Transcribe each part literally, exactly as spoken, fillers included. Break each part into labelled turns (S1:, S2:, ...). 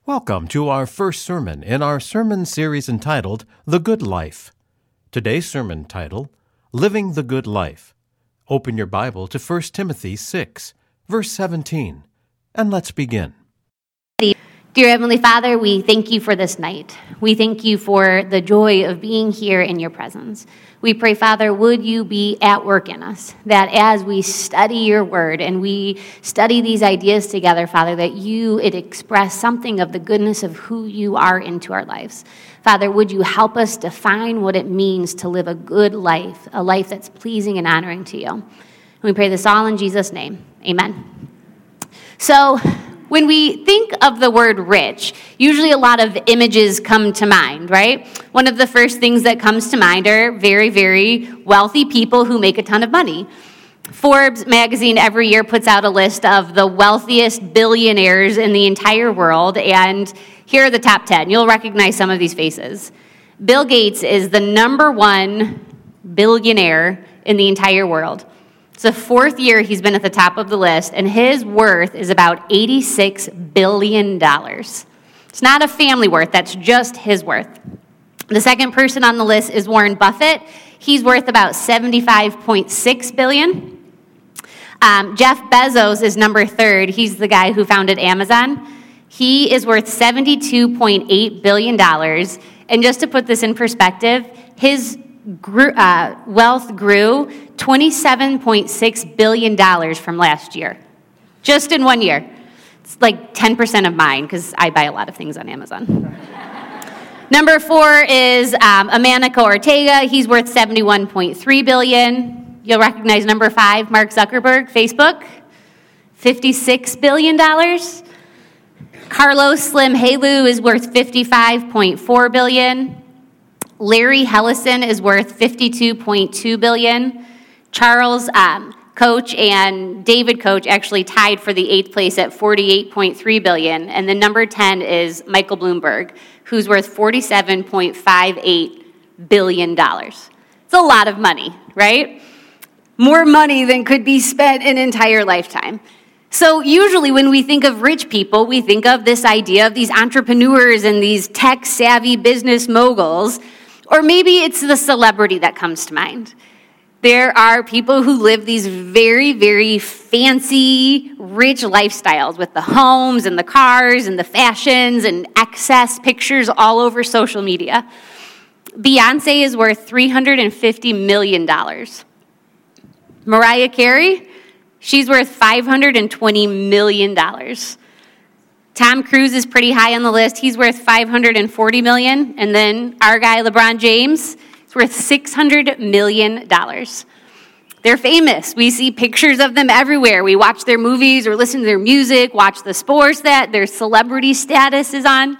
S1: Welcome to our first sermon in our sermon series entitled The Good Life. Today's sermon title, Living the Good Life. Open your Bible to First Timothy six, verse seventeen, and let's begin.
S2: Dear Heavenly Father, we thank you for this night. We thank you for the joy of being here in your presence. We pray, Father, would you be at work in us, that as we study your word and we study these ideas together, Father, that you would express something of the goodness of who you are into our lives. Father, would you help us define what it means to live a good life, a life that's pleasing and honoring to you. We pray this all in Jesus' name. Amen. So, when we think of the word rich, usually a lot of images come to mind, right? One of the first things that comes to mind are very, very wealthy people who make a ton of money. Forbes magazine every year puts out a list of the wealthiest billionaires in the entire world, and here are the top ten. You'll recognize some of these faces. Bill Gates is the number one billionaire in the entire world. It's the fourth year he's been at the top of the list, and his worth is about eighty-six billion dollars. It's not a family worth, that's just his worth. The second person on the list is Warren Buffett. He's worth about seventy-five point six billion dollars. Um, Jeff Bezos is number third. He's the guy who founded Amazon. He is worth seventy-two point eight billion dollars. And just to put this in perspective, his Grew, uh, wealth grew twenty-seven point six billion dollars from last year, just in one year. It's like ten percent of mine because I buy a lot of things on Amazon. Number four is um, Amancio Ortega. He's worth seventy-one point three billion dollars. You'll recognize number five, Mark Zuckerberg, Facebook, fifty-six billion dollars. Carlos Slim Helú is worth fifty-five point four billion dollars. Larry Ellison is worth fifty-two point two billion dollars. Charles um, Koch and David Koch actually tied for the eighth place at forty-eight point three billion dollars. And the number ten is Michael Bloomberg, who's worth forty-seven point five eight billion dollars. It's a lot of money, right? More money than could be spent an entire lifetime. So usually when we think of rich people, we think of this idea of these entrepreneurs and these tech-savvy business moguls. Or maybe it's the celebrity that comes to mind. There are people who live these very, very fancy, rich lifestyles with the homes and the cars and the fashions and excess pictures all over social media. Beyonce is worth three hundred fifty million dollars. Mariah Carey, she's worth five hundred twenty million dollars. Tom Cruise is pretty high on the list. He's worth five hundred forty million dollars. And then our guy, LeBron James, is worth six hundred million dollars. They're famous. We see pictures of them everywhere. We watch their movies or listen to their music, watch the sports that their celebrity status is on.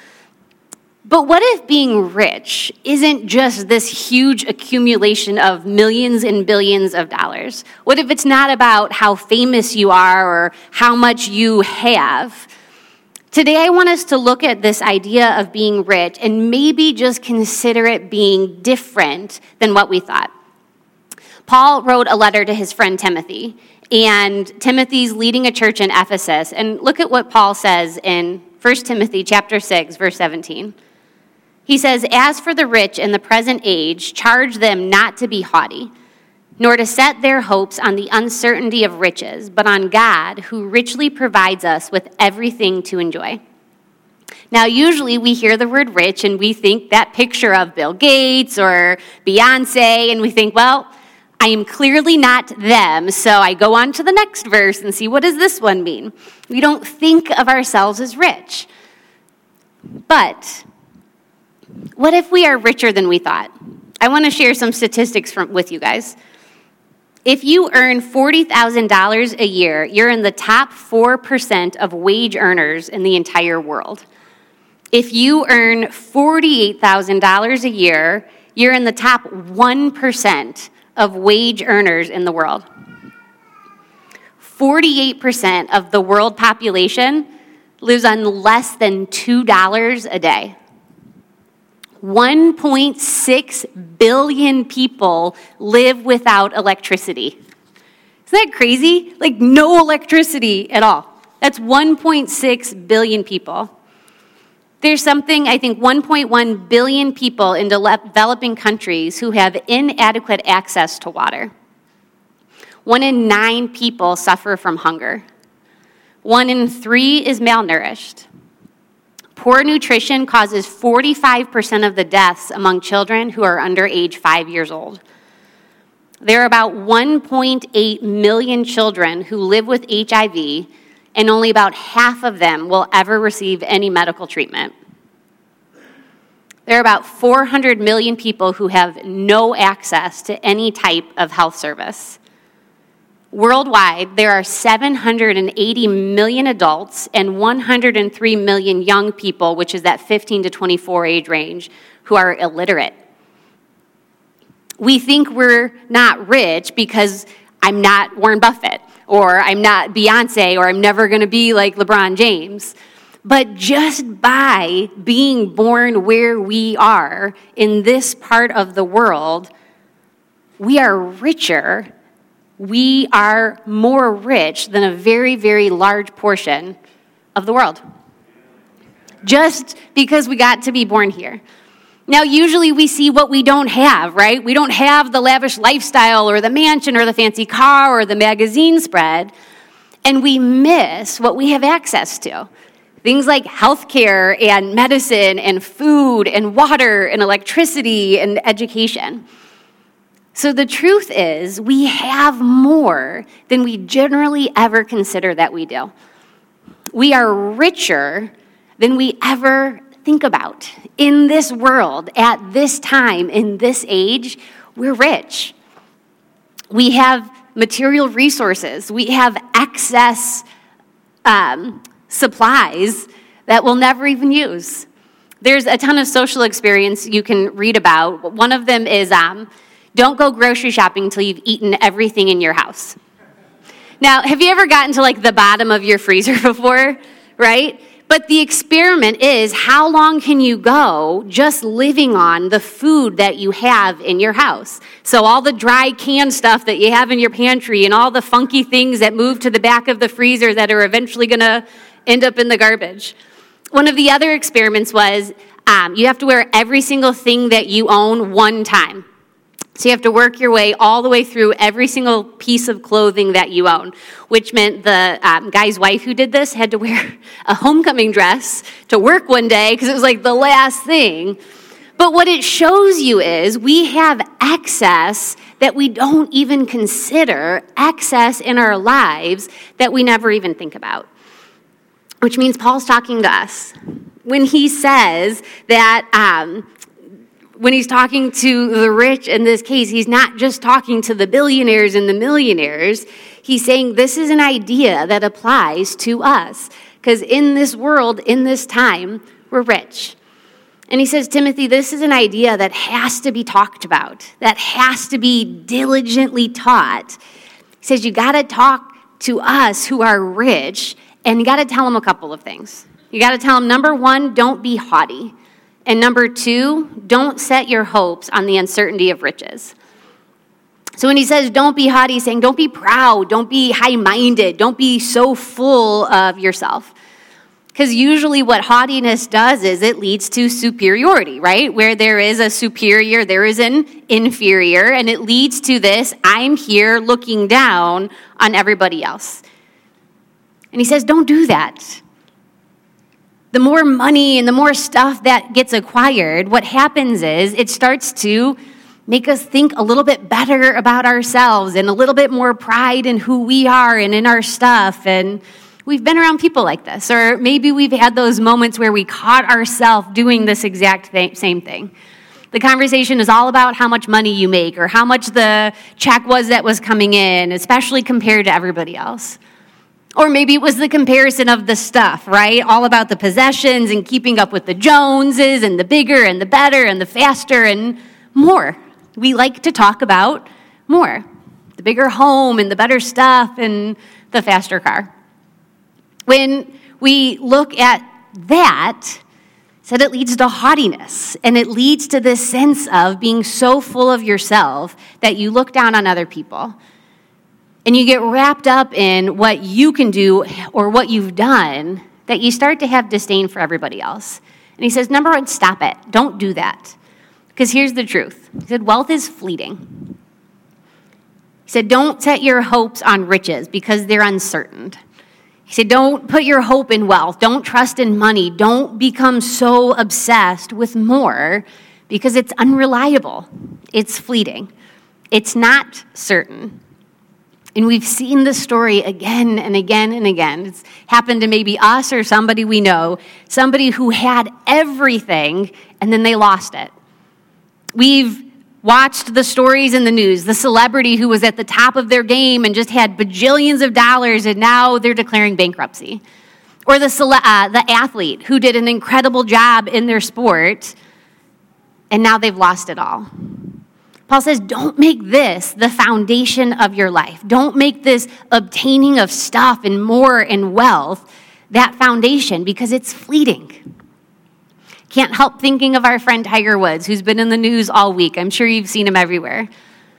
S2: But what if being rich isn't just this huge accumulation of millions and billions of dollars? What if it's not about how famous you are or how much you have? Today, I want us to look at this idea of being rich and maybe just consider it being different than what we thought. Paul wrote a letter to his friend Timothy, and Timothy's leading a church in Ephesus. And look at what Paul says in First Timothy chapter six, verse seventeen. He says, "As for the rich in the present age, charge them not to be haughty, nor to set their hopes on the uncertainty of riches, but on God, who richly provides us with everything to enjoy." Now, usually we hear the word rich and we think that picture of Bill Gates or Beyonce, and we think, well, I am clearly not them, so I go on to the next verse and see, what does this one mean? We don't think of ourselves as rich. But what if we are richer than we thought? I want to share some statistics from, with you guys. If you earn forty thousand dollars a year, you're in the top four percent of wage earners in the entire world. If you earn forty-eight thousand dollars a year, you're in the top one percent of wage earners in the world. forty-eight percent of the world population lives on less than two dollars a day. one point six billion people live without electricity. Isn't that crazy? Like no electricity at all. That's one point six billion people. There's something, I think, one point one billion people in developing countries who have inadequate access to water. One in nine people suffer from hunger. One in three is malnourished. Poor nutrition causes forty-five percent of the deaths among children who are under age five years old. There are about one point eight million children who live with H I V, and only about half of them will ever receive any medical treatment. There are about four hundred million people who have no access to any type of health service. Worldwide, there are seven hundred eighty million adults and one hundred three million young people, which is that fifteen to twenty-four age range, who are illiterate. We think we're not rich because I'm not Warren Buffett, or I'm not Beyonce, or I'm never going to be like LeBron James. But just by being born where we are in this part of the world, we are richer. We are more rich than a very, very large portion of the world. Just because we got to be born here. Now, usually we see what we don't have, right? We don't have the lavish lifestyle or the mansion or the fancy car or the magazine spread, and we miss what we have access to. Things like healthcare and medicine and food and water and electricity and education. So the truth is, we have more than we generally ever consider that we do. We are richer than we ever think about. In this world, at this time, in this age, we're rich. We have material resources. We have excess um, supplies that we'll never even use. There's a ton of social experience you can read about. One of them is um, don't go grocery shopping until you've eaten everything in your house. Now, have you ever gotten to like the bottom of your freezer before, right? But the experiment is, how long can you go just living on the food that you have in your house? So all the dry canned stuff that you have in your pantry and all the funky things that move to the back of the freezer that are eventually going to end up in the garbage. One of the other experiments was um, you have to wear every single thing that you own one time. So you have to work your way all the way through every single piece of clothing that you own, which meant the um, guy's wife who did this had to wear a homecoming dress to work one day because it was like the last thing. But what it shows you is we have excess that we don't even consider, excess in our lives that we never even think about, which means Paul's talking to us when he says that um, when he's talking to the rich in this case, he's not just talking to the billionaires and the millionaires. He's saying this is an idea that applies to us. Because in this world, in this time, we're rich. And he says, Timothy, this is an idea that has to be talked about, that has to be diligently taught. He says, you got to talk to us who are rich, and you got to tell them a couple of things. You got to tell them, number one, don't be haughty. And number two, don't set your hopes on the uncertainty of riches. So when he says don't be haughty, he's saying don't be proud, don't be high-minded, don't be so full of yourself. Because usually what haughtiness does is it leads to superiority, right? Where there is a superior, there is an inferior, and it leads to this, I'm here looking down on everybody else. And he says don't do that. The more money and the more stuff that gets acquired, what happens is it starts to make us think a little bit better about ourselves and a little bit more pride in who we are and in our stuff. And we've been around people like this. Or maybe we've had those moments where we caught ourselves doing this exact th- same thing. The conversation is all about how much money you make or how much the check was that was coming in, especially compared to everybody else. Or maybe it was the comparison of the stuff, right? All about the possessions and keeping up with the Joneses and the bigger and the better and the faster and more. We like to talk about more. The bigger home and the better stuff and the faster car. When we look at that, said it leads to haughtiness, and it leads to this sense of being so full of yourself that you look down on other people. And you get wrapped up in what you can do or what you've done that you start to have disdain for everybody else. And he says, number one, stop it. Don't do that. Because here's the truth. He said, wealth is fleeting. He said, don't set your hopes on riches because they're uncertain. He said, don't put your hope in wealth. Don't trust in money. Don't become so obsessed with more because it's unreliable. It's fleeting. It's not certain. And we've seen this story again and again and again. It's happened to maybe us or somebody we know, somebody who had everything and then they lost it. We've watched the stories in the news, the celebrity who was at the top of their game and just had bajillions of dollars and now they're declaring bankruptcy. Or the, cele- uh, the athlete who did an incredible job in their sport and now they've lost it all. Paul says, don't make this the foundation of your life. Don't make this obtaining of stuff and more and wealth that foundation because it's fleeting. Can't help thinking of our friend Tiger Woods, who's been in the news all week. I'm sure you've seen him everywhere.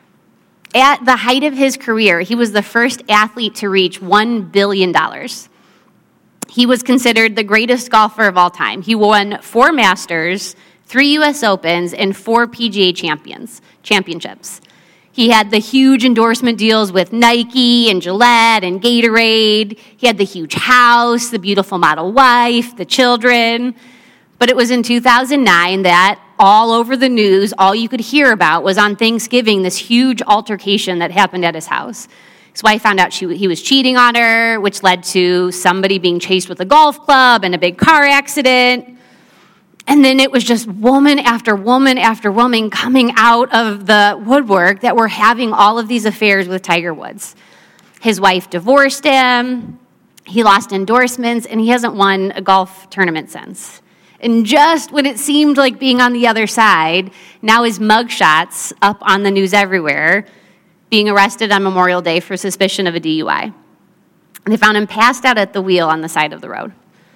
S2: At the height of his career, he was the first athlete to reach one billion dollars. He was considered the greatest golfer of all time. He won four Masters, three U S Opens, and four P G A champions, championships. He had the huge endorsement deals with Nike and Gillette and Gatorade. He had the huge house, the beautiful model wife, the children. But it was in two thousand nine that all over the news, all you could hear about was on Thanksgiving, this huge altercation that happened at his house. His wife found out she, he was cheating on her, which led to somebody being chased with a golf club and a big car accident. And then it was just woman after woman after woman coming out of the woodwork that were having all of these affairs with Tiger Woods. His wife divorced him, he lost endorsements, and he hasn't won a golf tournament since. And just when it seemed like being on the other side, now his mugshots up on the news everywhere, being arrested on Memorial Day for suspicion of a D U I. And they found him passed out at the wheel on the side of the road.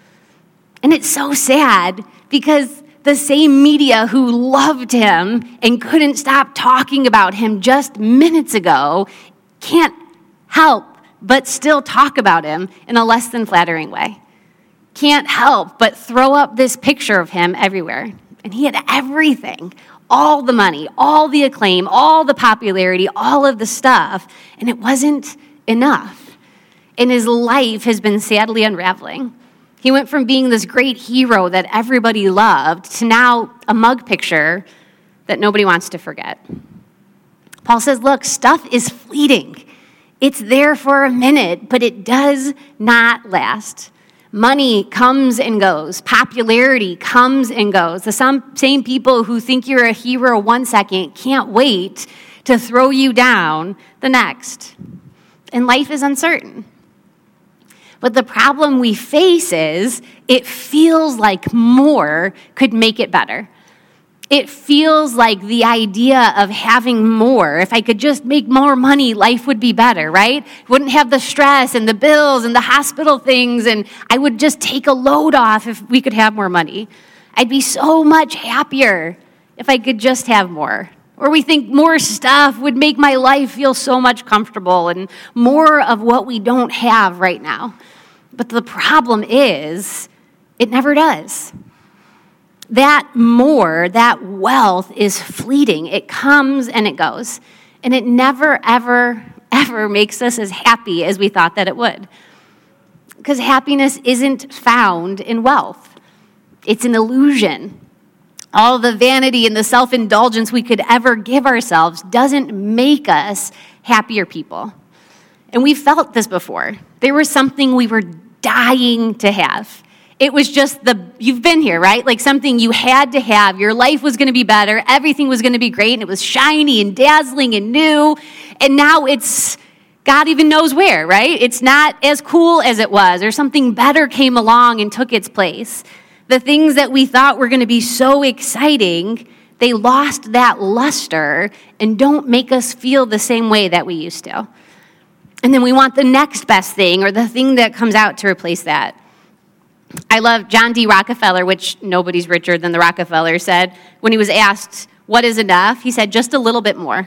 S2: And it's so sad because the same media who loved him and couldn't stop talking about him just minutes ago can't help but still talk about him in a less than flattering way. Can't help but throw up this picture of him everywhere. And he had everything, all the money, all the acclaim, all the popularity, all of the stuff, and it wasn't enough. And his life has been sadly unraveling. He went from being this great hero that everybody loved to now a mug picture that nobody wants to forget. Paul says, look, stuff is fleeting. It's there for a minute, but it does not last. Money comes and goes. Popularity comes and goes. The some, same people who think you're a hero one second can't wait to throw you down the next. And life is uncertain. But the problem we face is it feels like more could make it better. It feels like the idea of having more, if I could just make more money, life would be better, right? Wouldn't have the stress and the bills and the hospital things, and I would just take a load off if we could have more money. I'd be so much happier if I could just have more. Or we think more stuff would make my life feel so much comfortable and more of what we don't have right now. But the problem is, it never does. That more, that wealth is fleeting. It comes and it goes. And it never, ever, ever makes us as happy as we thought that it would. Because happiness isn't found in wealth. It's an illusion. All the vanity and the self-indulgence we could ever give ourselves doesn't make us happier people. And we've felt this before. There was something we were dying to have. It was just the, you've been here, right? Like something you had to have. Your life was going to be better. Everything was going to be great. And it was shiny and dazzling and new. And now it's, God even knows where, right? It's not as cool as it was, or something better came along and took its place. The things that we thought were going to be so exciting, they lost that luster and don't make us feel the same way that we used to. And then we want the next best thing or the thing that comes out to replace that. I love John D. Rockefeller, which nobody's richer than the Rockefellers, said when he was asked, what is enough? He said, just a little bit more.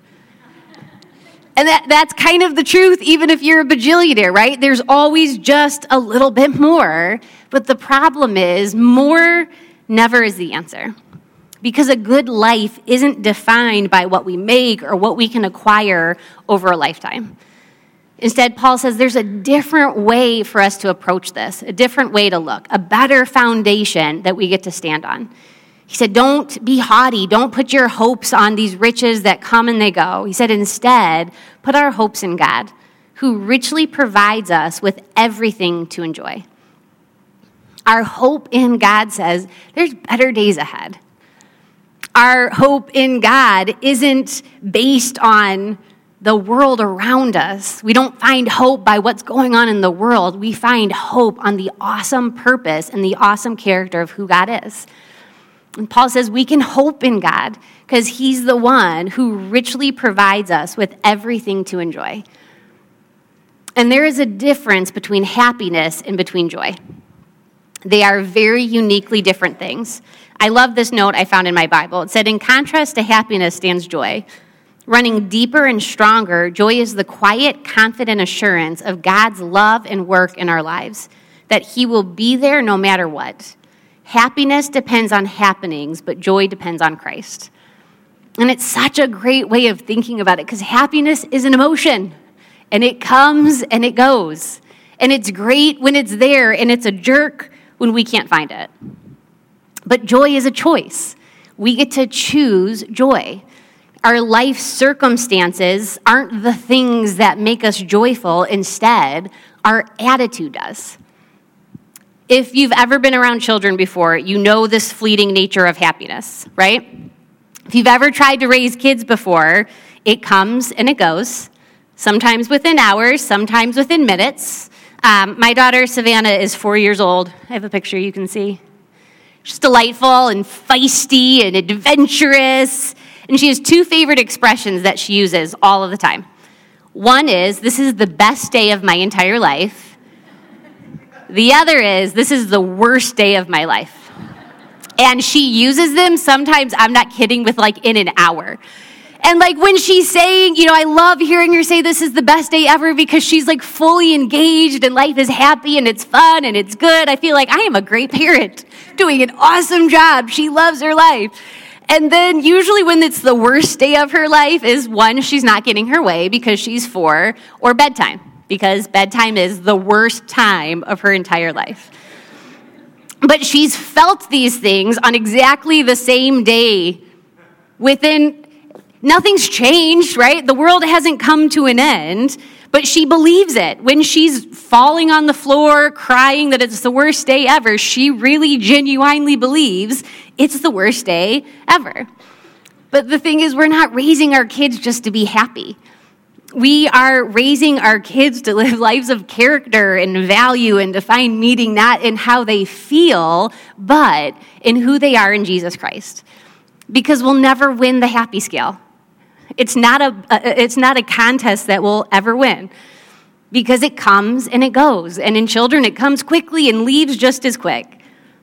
S2: And that, that's kind of the truth, even if you're a bajillionaire, right? There's always just a little bit more. But the problem is more never is the answer. Because a good life isn't defined by what we make or what we can acquire over a lifetime. Instead, Paul says there's a different way for us to approach this, a different way to look, a better foundation that we get to stand on. He said, don't be haughty. Don't put your hopes on these riches that come and they go. He said, instead, put our hopes in God, who richly provides us with everything to enjoy. Our hope in God says there's better days ahead. Our hope in God isn't based on the world around us. We don't find hope by what's going on in the world. We find hope on the awesome purpose and the awesome character of who God is. And Paul says we can hope in God because he's the one who richly provides us with everything to enjoy. And there is a difference between happiness and between joy. They are very uniquely different things. I love this note I found in my Bible. It said, in contrast to happiness stands joy. Running deeper and stronger, joy is the quiet, confident assurance of God's love and work in our lives, that he will be there no matter what. Happiness depends on happenings, but joy depends on Christ. And it's such a great way of thinking about it because happiness is an emotion, and it comes and it goes. And it's great when it's there, and it's a jerk when we can't find it. But joy is a choice. We get to choose joy. Our life circumstances aren't the things that make us joyful. Instead, our attitude does. If you've ever been around children before, you know this fleeting nature of happiness, right? If you've ever tried to raise kids before, it comes and it goes, sometimes within hours, sometimes within minutes. Um, my daughter, Savannah, is four years old. I have a picture you can see. She's delightful and feisty and adventurous. And she has two favorite expressions that she uses all of the time. One is, this is the best day of my entire life. The other is, this is the worst day of my life. And she uses them sometimes, I'm not kidding, with like in an hour. And like when she's saying, you know, I love hearing her say this is the best day ever because she's like fully engaged and life is happy and it's fun and it's good. I feel like I am a great parent doing an awesome job. She loves her life. And then usually when it's the worst day of her life is one, she's not getting her way because she's four, or bedtime, because bedtime is the worst time of her entire life. But she's felt these things on exactly the same day within. Nothing's changed, right? The world hasn't come to an end, but she believes it. When she's falling on the floor, crying that it's the worst day ever, she really genuinely believes it's the worst day ever. But the thing is, we're not raising our kids just to be happy. We are raising our kids to live lives of character and value and to find meaning not in how they feel, but in who they are in Jesus Christ. Because we'll never win the happy scale. It's not a, it's not a contest that we'll ever win because it comes and it goes. And in children, it comes quickly and leaves just as quick.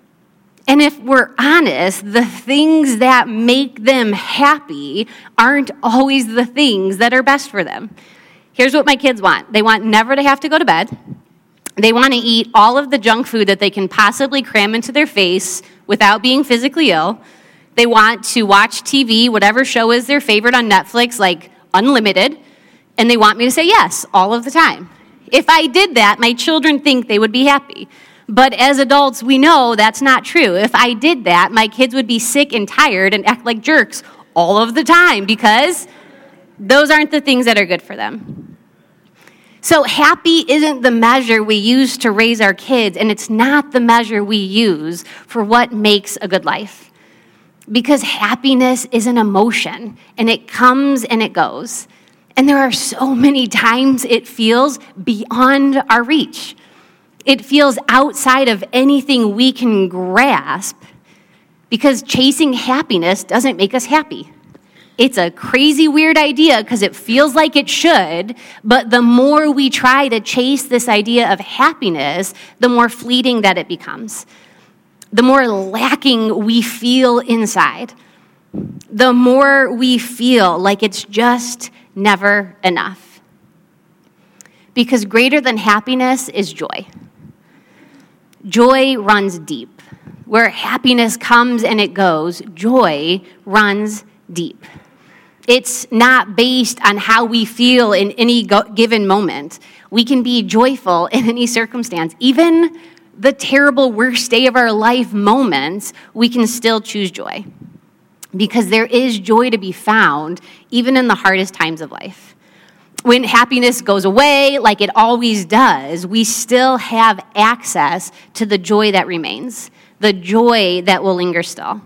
S2: And if we're honest, the things that make them happy aren't always the things that are best for them. Here's what my kids want. They want never to have to go to bed. They want to eat all of the junk food that they can possibly cram into their face without being physically ill. They want to watch T V, whatever show is their favorite on Netflix, like unlimited, and they want me to say yes all of the time. If I did that, my children think they would be happy. But as adults, we know that's not true. If I did that, my kids would be sick and tired and act like jerks all of the time because those aren't the things that are good for them. So happy isn't the measure we use to raise our kids, and it's not the measure we use for what makes a good life. Because happiness is an emotion, and it comes and it goes. And there are so many times it feels beyond our reach. It feels outside of anything we can grasp, because chasing happiness doesn't make us happy. It's a crazy, weird idea because it feels like it should, but the more we try to chase this idea of happiness, the more fleeting that it becomes. The more lacking we feel inside, the more we feel like it's just never enough. Because greater than happiness is joy. Joy runs deep. where happiness comes and it goes, joy runs deep. It's not based on how we feel in any go- given moment. We can be joyful in any circumstance. Even the terrible worst day of our life moments, we can still choose joy. Because there is joy to be found even in the hardest times of life. When happiness goes away, like it always does, we still have access to the joy that remains, the joy that will linger still.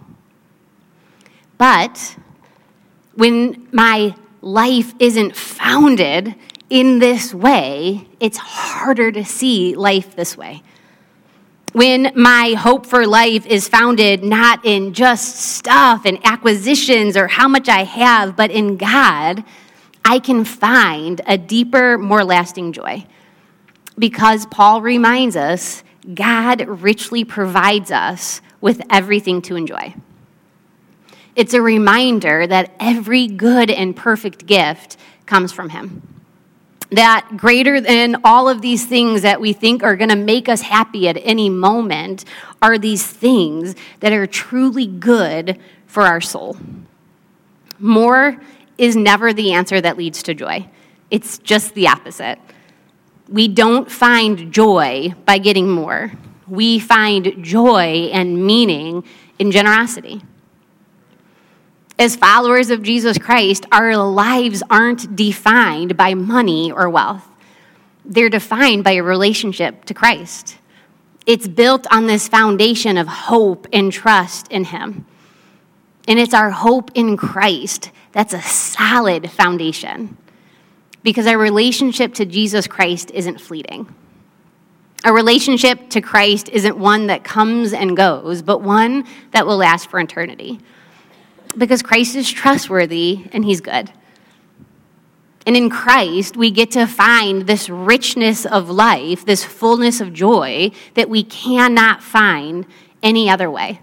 S2: But when my life isn't founded in this way, it's harder to see life this way. When my hope for life is founded not in just stuff and acquisitions or how much I have, but in God, I can find a deeper, more lasting joy. Because Paul reminds us, God richly provides us with everything to enjoy. It's a reminder that every good and perfect gift comes from him. That greater than all of these things that we think are going to make us happy at any moment are these things that are truly good for our soul. More is never the answer that leads to joy. It's just the opposite. We don't find joy by getting more. We find joy and meaning in generosity. As followers of Jesus Christ, our lives aren't defined by money or wealth. They're defined by a relationship to Christ. It's built on this foundation of hope and trust in him. And it's our hope in Christ that's a solid foundation. Because our relationship to Jesus Christ isn't fleeting. Our relationship to Christ isn't one that comes and goes, but one that will last for eternity. Because Christ is trustworthy and he's good. And in Christ, we get to find this richness of life, this fullness of joy that we cannot find any other way.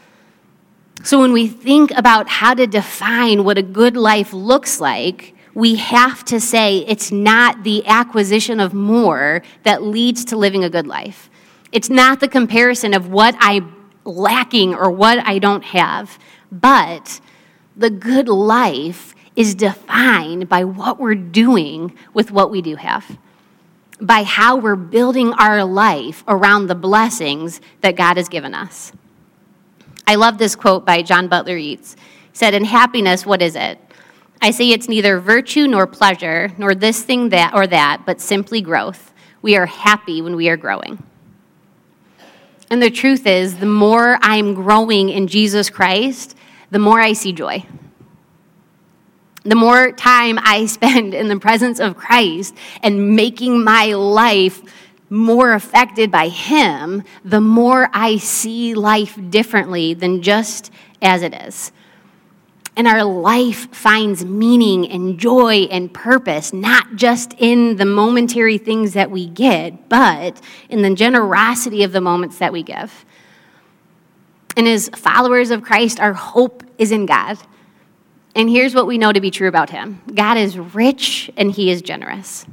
S2: So when we think about how to define what a good life looks like, we have to say it's not the acquisition of more that leads to living a good life. It's not the comparison of what I'm lacking or what I don't have, but the good life is defined by what we're doing with what we do have, by how we're building our life around the blessings that God has given us. I love this quote by John Butler Yeats. He said, "In happiness, what is it? I say it's neither virtue nor pleasure, nor this thing that or that, but simply growth. We are happy when we are growing." And the truth is, the more I'm growing in Jesus Christ, the more I see joy. The more time I spend in the presence of Christ and making my life more affected by him, the more I see life differently than just as it is. And our life finds meaning and joy and purpose, not just in the momentary things that we get, but in the generosity of the moments that we give. And as followers of Christ, our hope is in God. And here's what we know to be true about him. God is rich and he is generous.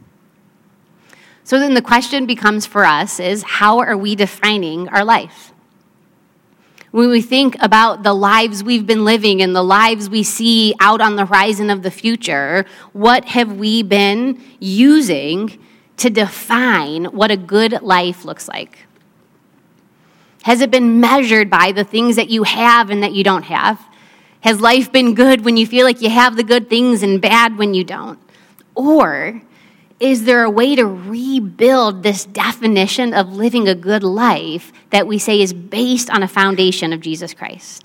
S2: So then the question becomes for us is, how are we defining our life? When we think about the lives we've been living and the lives we see out on the horizon of the future, what have we been using to define what a good life looks like? Has it been measured by the things that you have and that you don't have? Has life been good when you feel like you have the good things and bad when you don't? Or is there a way to rebuild this definition of living a good life that we say is based on a foundation of Jesus Christ?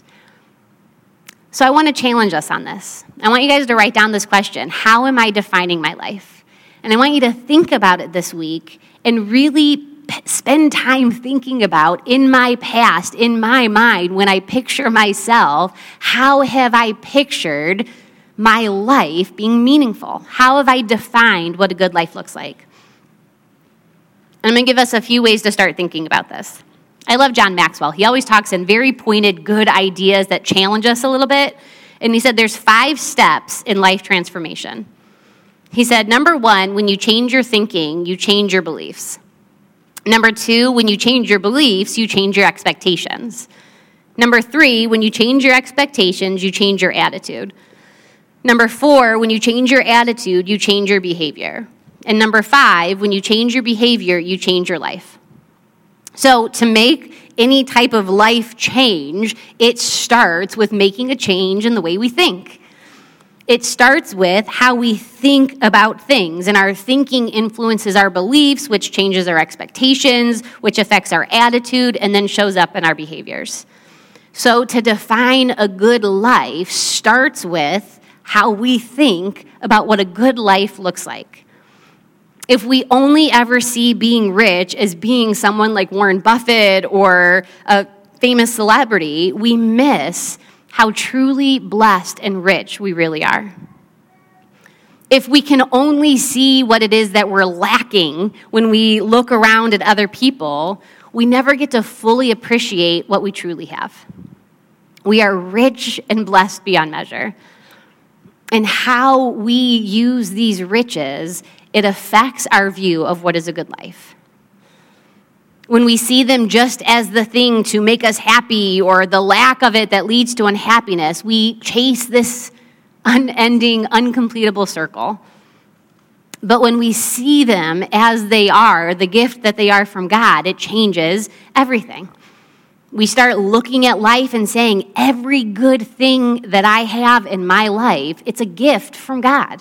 S2: So I want to challenge us on this. I want you guys to write down this question: how am I defining my life? And I want you to think about it this week and really spend time thinking about, in my past, in my mind, when I picture myself, how have I pictured my life being meaningful? How have I defined what a good life looks like? And I'm going to give us a few ways to start thinking about this. I love John Maxwell. He always talks in very pointed, good ideas that challenge us a little bit. And he said there's five steps in life transformation. He said, number one, when you change your thinking, you change your beliefs. Number two, when you change your beliefs, you change your expectations. Number three, when you change your expectations, you change your attitude. Number four, when you change your attitude, you change your behavior. And number five, when you change your behavior, you change your life. So to make any type of life change, it starts with making a change in the way we think. It starts with how we think about things, and our thinking influences our beliefs, which changes our expectations, which affects our attitude, and then shows up in our behaviors. So to define a good life starts with how we think about what a good life looks like. If we only ever see being rich as being someone like Warren Buffett or a famous celebrity, we miss how truly blessed and rich we really are. If we can only see what it is that we're lacking when we look around at other people, we never get to fully appreciate what we truly have. We are rich and blessed beyond measure. And how we use these riches, it affects our view of what is a good life. When we see them just as the thing to make us happy or the lack of it that leads to unhappiness, we chase this unending, uncompletable circle. But when we see them as they are, the gift that they are from God, it changes everything. We start looking at life and saying, every good thing that I have in my life, it's a gift from God.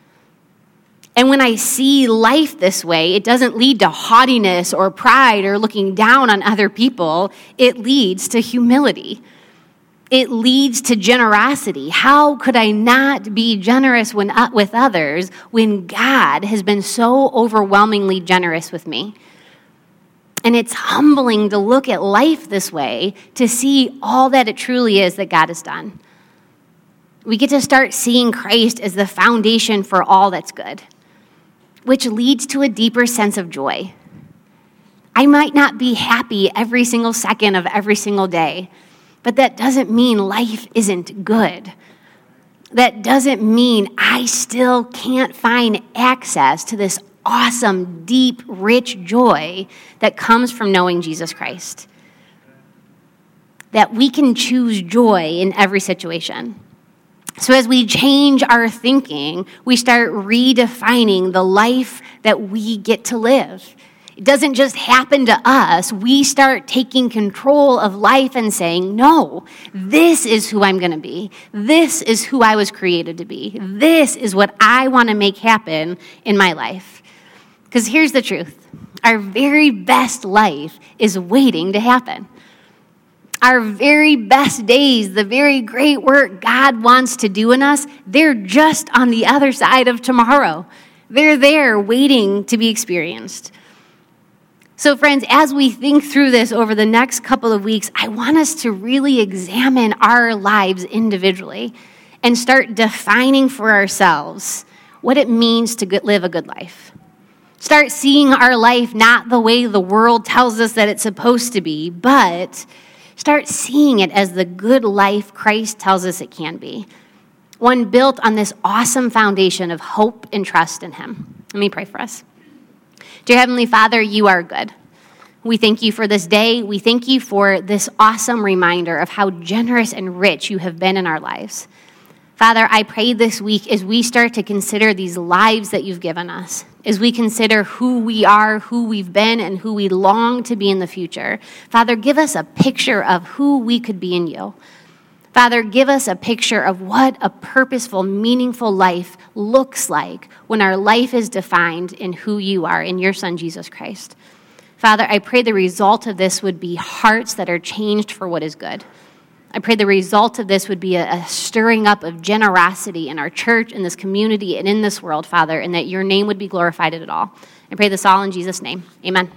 S2: And when I see life this way, it doesn't lead to haughtiness or pride or looking down on other people. It leads to humility. It leads to generosity. How could I not be generous when, uh, with others when God has been so overwhelmingly generous with me? And it's humbling to look at life this way, to see all that it truly is that God has done. We get to start seeing Christ as the foundation for all that's good, which leads to a deeper sense of joy. I might not be happy every single second of every single day, but that doesn't mean life isn't good. That doesn't mean I still can't find access to this awesome, deep, rich joy that comes from knowing Jesus Christ. That we can choose joy in every situation. So as we change our thinking, we start redefining the life that we get to live. It doesn't just happen to us. We start taking control of life and saying, no, this is who I'm going to be. This is who I was created to be. This is what I want to make happen in my life. Because here's the truth. Our very best life is waiting to happen. Our very best days, the very great work God wants to do in us, they're just on the other side of tomorrow. They're there waiting to be experienced. So friends, as we think through this over the next couple of weeks, I want us to really examine our lives individually and start defining for ourselves what it means to live a good life. Start seeing our life not the way the world tells us that it's supposed to be, but start seeing it as the good life Christ tells us it can be. One built on this awesome foundation of hope and trust in Him. Let me pray for us. Dear Heavenly Father, you are good. We thank you for this day. We thank you for this awesome reminder of how generous and rich you have been in our lives. Father, I pray this week as we start to consider these lives that you've given us, as we consider who we are, who we've been, and who we long to be in the future. Father, give us a picture of who we could be in you. Father, give us a picture of what a purposeful, meaningful life looks like when our life is defined in who you are, in your Son, Jesus Christ. Father, I pray the result of this would be hearts that are changed for what is good. I pray the result of this would be a, a stirring up of generosity in our church, in this community, and in this world, Father, and that your name would be glorified in it all. I pray this all in Jesus' name. Amen.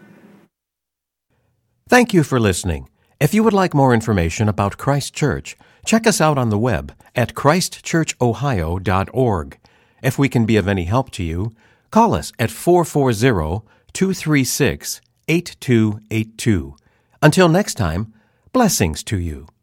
S1: Thank you for listening. If you would like more information about Christ Church, check us out on the web at christ church ohio dot org. If we can be of any help to you, call us at four four zero, two three six, eight two eight two. Until next time, blessings to you.